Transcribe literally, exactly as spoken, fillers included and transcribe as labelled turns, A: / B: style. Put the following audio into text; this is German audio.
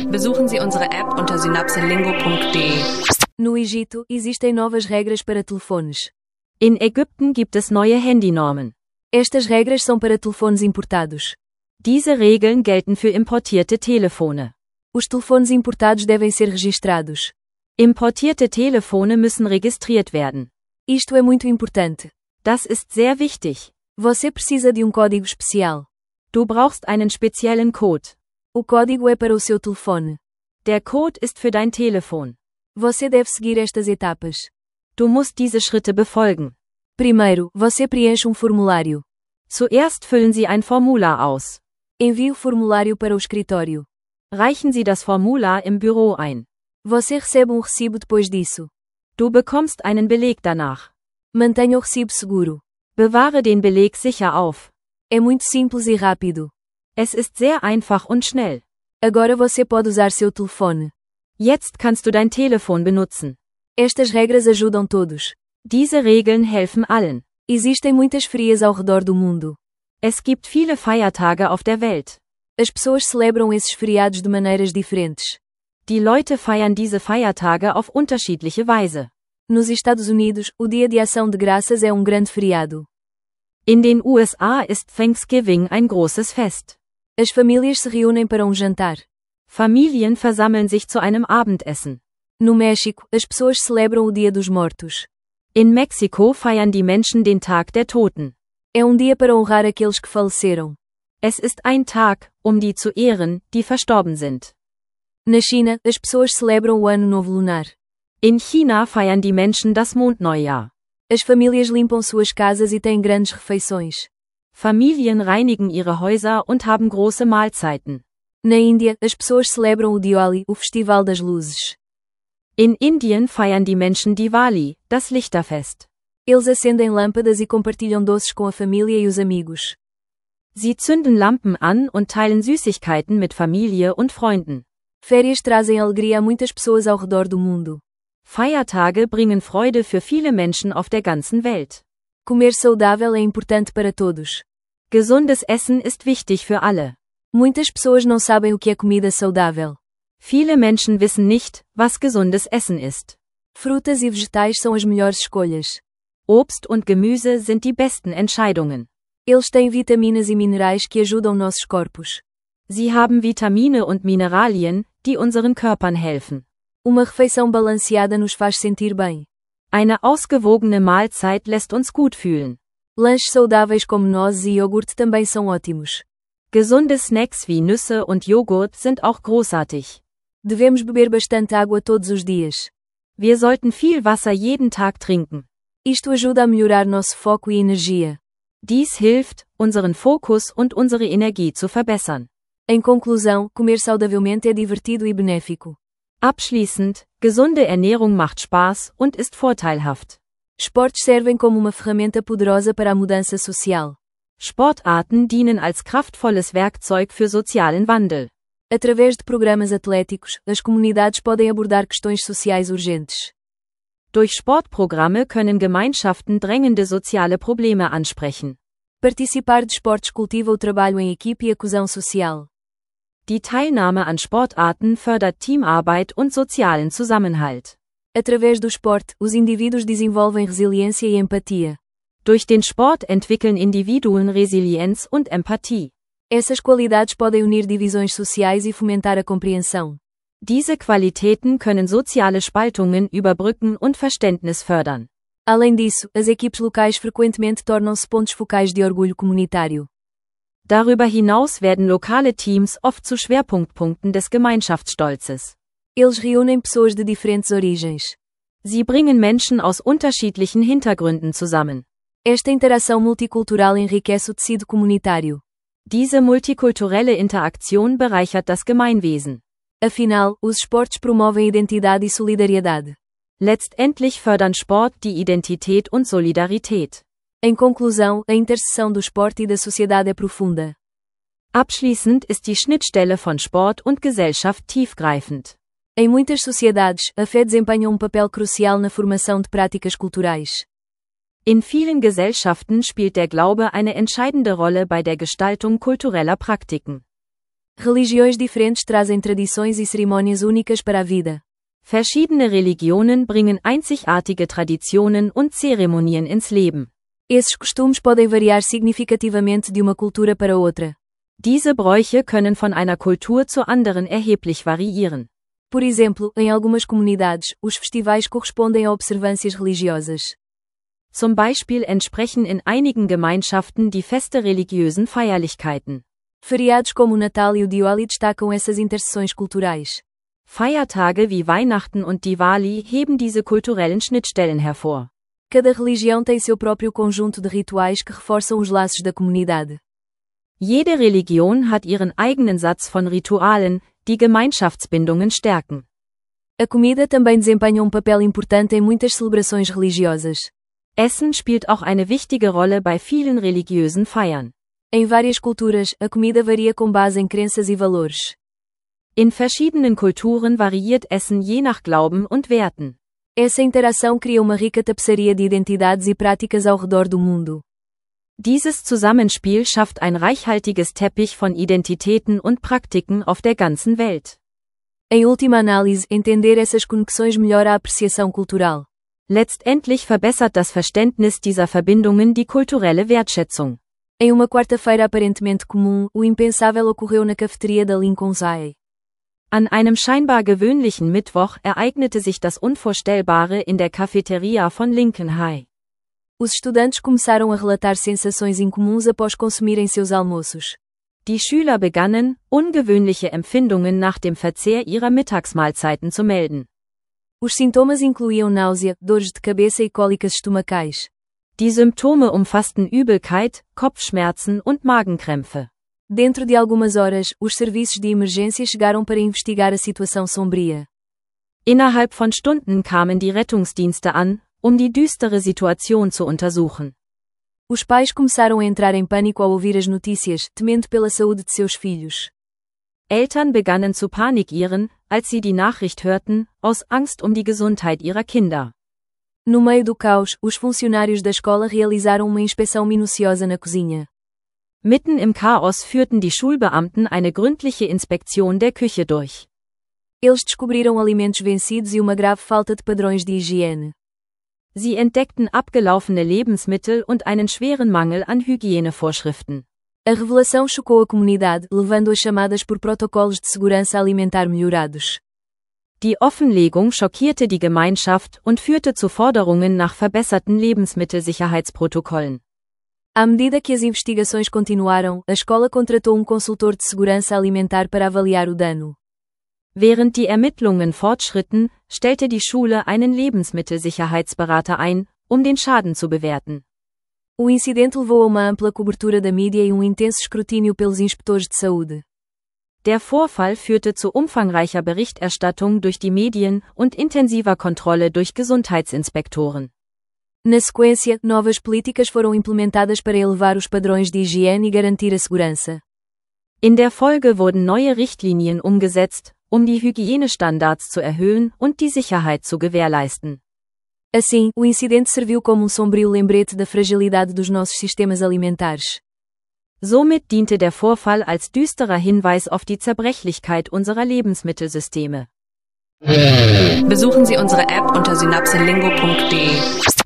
A: Besuchen Sie unsere App unter synapselingo punkt de.
B: No Egito, existem novas regras para telefones.
C: In Ägypten gibt es neue Handynormen.
B: Estas regras são para telefones importados.
C: Diese Regeln gelten für importierte Telefone.
B: Os telefones importados devem ser registrados.
C: Importierte Telefone müssen registriert werden.
B: Isto é muito importante.
C: Das ist sehr wichtig.
B: Você precisa de um código especial.
C: Du brauchst einen speziellen Code.
B: O código é para o seu telefone.
C: Der Code ist für dein Telefon.
B: Você deve seguir estas etapas.
C: Du musst diese Schritte befolgen.
B: Primeiro, você preenche um formulário.
C: Zuerst füllen Sie ein Formular aus.
B: Envie o formulário para o escritório.
C: Reichen Sie das Formular im Büro ein.
B: Você recebe um recibo depois disso.
C: Du bekommst einen Beleg danach.
B: Mantenha o recibo seguro.
C: Bewahre den Beleg sicher auf.
B: É muito simples e rápido.
C: Es ist sehr einfach und schnell.
B: Agora você pode usar seu telefone.
C: Jetzt kannst du dein Telefon benutzen.
B: Estas regras ajudam todos.
C: Diese Regeln helfen allen.
B: Existem muitas ferias ao redor do mundo.
C: Es gibt viele Feiertage auf der Welt.
B: As pessoas celebram esses feriados de maneiras diferentes.
C: Die Leute feiern diese Feiertage auf unterschiedliche Weise.
B: Nos Estados Unidos, o Dia de Ação de Graças é um grande feriado.
C: In den U S A ist Thanksgiving ein großes Fest.
B: As famílias se reúnem para um jantar.
C: Familien versammeln sich zu einem Abendessen.
B: No México, as pessoas celebram o Dia dos Mortos.
C: In Mexiko feiern die Menschen den Tag der Toten.
B: É um dia para honrar aqueles que faleceram.
C: Es ist ein Tag, um die zu ehren, die verstorben sind.
B: Na China, as pessoas celebram o Ano Novo Lunar.
C: In China feiern die Menschen das Mondneujahr.
B: As famílias limpam suas casas e têm grandes refeições.
C: Familien reinigen ihre Häuser und haben große Mahlzeiten.
B: Na Índia, as pessoas celebram o Diwali, o Festival das Luzes.
C: In Indien feiern die Menschen Diwali, das Lichterfest.
B: Eles acendem lâmpadas e compartilham doces com a família e os amigos.
C: Sie zünden Lampen an und teilen Süßigkeiten mit Familie und Freunden.
B: Férias trazem alegria a muitas pessoas ao redor do mundo.
C: Feiertage bringen Freude für viele Menschen auf der ganzen Welt.
B: Comer saudável é importante para todos.
C: Gesundes Essen ist wichtig für alle.
B: Muitas pessoas não sabem o que é comida saudável.
C: Viele Menschen wissen nicht, was gesundes Essen ist.
B: Frutas e vegetais são as melhores escolhas.
C: Obst und Gemüse sind die besten Entscheidungen.
B: Eles têm vitaminas e minerais que ajudam nossos corpos.
C: Sie haben Vitamine und Mineralien, die unseren Körpern helfen.
B: Uma refeição balanceada nos faz sentir bem.
C: Eine ausgewogene Mahlzeit lässt uns gut fühlen.
B: Lanches saudáveis como nozes e iogurte também são ótimos.
C: Gesunde Snacks wie Nüsse und Joghurt sind auch großartig.
B: Devemos beber bastante água todos os dias.
C: Wir sollten viel Wasser jeden Tag trinken.
B: Isto ajuda a melhorar nosso foco e energia.
C: Dies hilft, unseren Fokus und unsere Energie zu verbessern.
B: Em conclusão, comer saudavelmente é divertido e benéfico.
C: Abschließend, gesunde Ernährung macht Spaß und ist vorteilhaft.
B: Esportes servem como uma ferramenta poderosa para a mudança social.
C: Sportarten dienen als kraftvolles Werkzeug für sozialen Wandel.
B: Através de programas atléticos, as comunidades podem abordar questões sociais urgentes.
C: Durch Sportprogramme können Gemeinschaften drängende soziale Probleme ansprechen.
B: Participar de esportes cultiva o trabalho em equipe e a coesão social.
C: Die Teilnahme an Sportarten fördert Teamarbeit und sozialen Zusammenhalt.
B: Através do esporte, os indivíduos desenvolvem resiliência e empatia.
C: Durch den Sport entwickeln Individuen Resilienz und Empathie.
B: Essas qualidades podem unir divisões sociais e fomentar a compreensão.
C: Diese Qualitäten können soziale Spaltungen überbrücken und Verständnis fördern.
B: Além disso, as equipes locais frequentemente tornam-se pontos focais de orgulho comunitário.
C: Darüber hinaus werden lokale Teams oft zu Schwerpunktpunkten des Gemeinschaftsstolzes.
B: Eles reúnem pessoas de diferentes origens.
C: Sie bringen Menschen aus unterschiedlichen Hintergründen zusammen.
B: Esta interação multicultural enriquece o tecido comunitário.
C: Diese multikulturelle Interaktion bereichert das Gemeinwesen.
B: Afinal, os esportes promovem identidade e solidariedade.
C: Letztendlich fördern Sport die Identität und Solidarität.
B: Em conclusão, a interseção do esporte e da sociedade é profunda.
C: Abschließend ist die Schnittstelle von Sport und Gesellschaft tiefgreifend.
B: Em muitas sociedades, a fé desempenha um papel crucial na formação de práticas culturais.
C: In vielen Gesellschaften spielt der Glaube eine entscheidende Rolle bei der Gestaltung kultureller Praktiken.
B: Religiões diferentes trazem tradições e cerimônias únicas para a vida.
C: Verschiedene Religionen bringen einzigartige Traditionen und Zeremonien ins Leben.
B: Esses costumes podem variar significativamente de uma cultura para outra.
C: Diese Bräuche können von einer Kultur zur anderen erheblich variieren.
B: Por exemplo, em algumas comunidades, os festivais correspondem a observâncias religiosas.
C: Zum Beispiel entsprechen in einigen Gemeinschaften die Feste religiösen Feierlichkeiten.
B: Feriados como o Natal e o Diwali destacam essas interseções culturais.
C: Feiertage wie Weihnachten und Diwali heben diese kulturellen Schnittstellen hervor.
B: Cada religião tem seu próprio conjunto de rituais que reforçam os laços da comunidade.
C: Jede Religion hat ihren eigenen Satz von Ritualen, die Gemeinschaftsbindungen stärken.
B: A comida também desempenha um papel importante em muitas celebrações religiosas.
C: Essen spielt auch eine wichtige Rolle bei vielen religiösen Feiern.
B: Em várias culturas, a comida varia com base em crenças e valores.
C: In verschiedenen Kulturen variiert Essen je nach Glauben und Werten.
B: Essa interação cria uma rica tapeçaria de identidades e práticas ao redor do mundo.
C: Dieses Zusammenspiel schafft ein reichhaltiges Teppich von Identitäten und Praktiken auf der ganzen Welt.
B: Em última análise, entender essas conexões melhora a apreciação cultural.
C: Letztendlich verbessert das Verständnis dieser Verbindungen die kulturelle Wertschätzung.
B: Em uma quarta-feira aparentemente comum, o impensável ocorreu na cafeteria da Lincoln's High.
C: An einem scheinbar gewöhnlichen Mittwoch ereignete sich das Unvorstellbare in der Cafeteria von Lincoln High.
B: Os estudantes começaram a relatar sensações incomuns após consumirem seus almoços.
C: Die Schüler begannen, ungewöhnliche Empfindungen nach dem Verzehr ihrer Mittagsmahlzeiten zu melden.
B: Os sintomas incluíam náusea, dores de cabeça e cólicas estomacais.
C: Die Symptome umfassten Übelkeit, Kopfschmerzen und Magenkrämpfe.
B: Dentro de algumas horas, os serviços de emergência chegaram para investigar a situação sombria.
C: Innerhalb von Stunden kamen die Rettungsdienste an, um die düstere Situation zu untersuchen.
B: Os pais começaram a entrar em pânico ao ouvir as notícias, temendo pela saúde de seus filhos.
C: Eltern begannen zu panikieren, als sie die Nachricht hörten, aus Angst um die Gesundheit ihrer Kinder.
B: No meio do caos, os funcionários da escola realizaram uma inspeção minuciosa na cozinha.
C: Mitten im Chaos führten die Schulbeamten eine gründliche Inspektion der Küche durch.
B: Eles descobriram alimentos vencidos e uma grave falta de padrões de higiene.
C: Sie entdeckten abgelaufene Lebensmittel und einen schweren Mangel an Hygienevorschriften.
B: A revelação chocou a comunidade, levando a chamadas por protocolos de segurança alimentar melhorados.
C: Die Offenlegung schockierte die Gemeinschaft und führte zu Forderungen nach verbesserten Lebensmittelsicherheitsprotokollen.
B: À medida que as investigações continuaram, a escola contratou um consultor de segurança alimentar para avaliar o dano.
C: Während die Ermittlungen fortschritten, stellte die Schule einen Lebensmittelsicherheitsberater ein, um den Schaden zu bewerten.
B: O incidente levou a uma ampla cobertura da mídia e um intenso escrutínio pelos inspetores de saúde.
C: Der Vorfall führte zu umfangreicher Berichterstattung durch die Medien und intensiver Kontrolle durch Gesundheitsinspektoren.
B: Na sequência, novas políticas foram implementadas para elevar os padrões de higiene e garantir a segurança.
C: In der Folge wurden neue Richtlinien umgesetzt, um die Hygienestandards zu erhöhen und die Sicherheit zu gewährleisten.
B: Assim, o incidente serviu como um sombrio lembrete da fragilidade dos nossos sistemas alimentares.
C: Somit diente der Vorfall als düsterer Hinweis auf die Zerbrechlichkeit unserer Lebensmittelsysteme.
A: Besuchen Sie unsere App unter synapselingo punkt de.